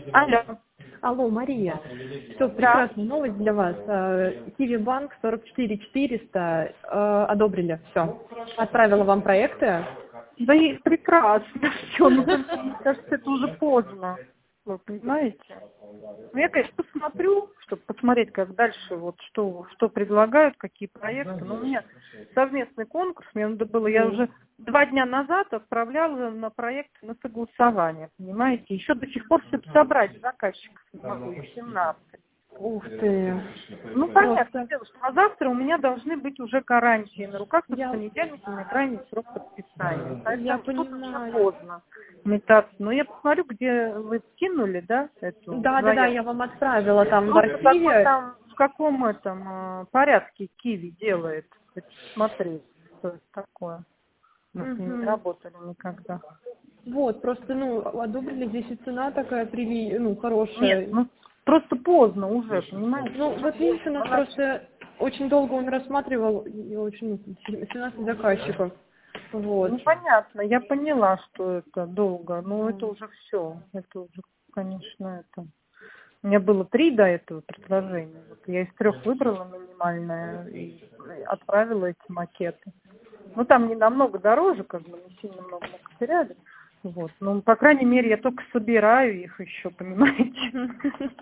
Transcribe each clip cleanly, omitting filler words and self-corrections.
Алло. Алло, Мария. Все, Да. прекрасная новость для вас. Киви Банк 44400 одобрили. Все. Отправила вам проекты. Да и прекрасно. Все, ну только, мне кажется, это уже поздно. Вы понимаете? Ну, я, конечно, посмотрю, чтобы посмотреть, как дальше, вот что предлагают, какие проекты. Но у меня совместный конкурс, мне надо было, я уже 2 дня назад отправляла на проект на согласование, понимаете? Еще до сих пор все собрать заказчиков не могу, их 17. Ух ты. Ну, понятно, что а завтра у меня должны быть уже гарантии на руках, потому что понедельник у меня крайний срок подписания. Я Поэтому тут уже понимаю. поздно метаться. Но я посмотрю, где вы скинули, да, эту Да, заявку. я вам отправила там в Просто какой архиве. там, в каком этом порядке Киви делает. Смотреть, что это такое. Мы с ними не работали никогда. Вот, просто, одобрили здесь и цена такая, Нет, хорошая. ну просто поздно уже, понимаете? Ну, вот видите, у нас просто очень долго он рассматривал, и очень 17 заказчиков. Вот. Ну, понятно, я поняла, что это долго, но это уже все. Это уже, конечно, это... У меня было 3 до этого предложения. Вот я из 3 выбрала минимальное и отправила эти макеты. Ну, там не намного дороже, как бы, не сильно много мы потеряли. Вот. Ну, по крайней мере, я только собираю их еще, понимаете?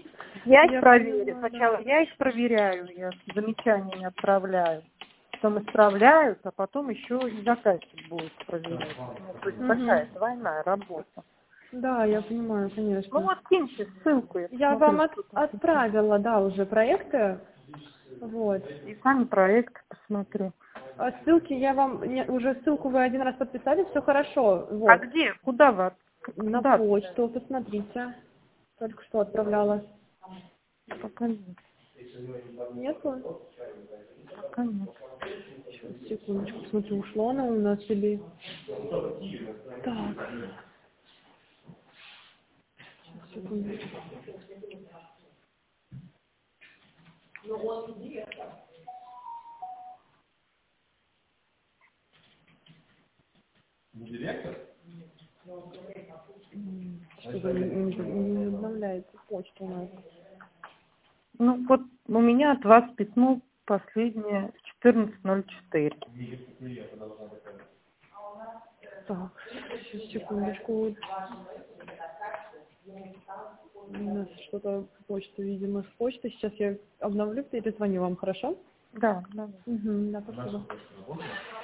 Я их проверю. Сначала я их проверяю, я с замечаниями отправляю. Потом исправляют, а потом еще и заказчик будет проверять. Ну, то есть такая двойная работа. Да, я понимаю, Ну конечно. вот киньте ссылку, я Я посмотрю, вам что там. отправила, да, уже проекты. Вот. И сами проект посмотрю. А ссылки уже ссылку вы один раз подписали, все хорошо. А Вот. где? Куда вы? На Куда? почту, посмотрите. Только что отправляла. Пока нет. Нету? Пока нет. Сейчас, секундочку, смотрю, ушло она у нас или... Так. Сейчас, секундочку. Что-то не обновляется почта у нас. Ну вот у меня от вас письмо последнее 14:04. Так, сейчас, секундочку. У нас что-то почта, видимо, с почты. Сейчас я обновлю, перезвоню вам, хорошо? Да, да. Да, спасибо.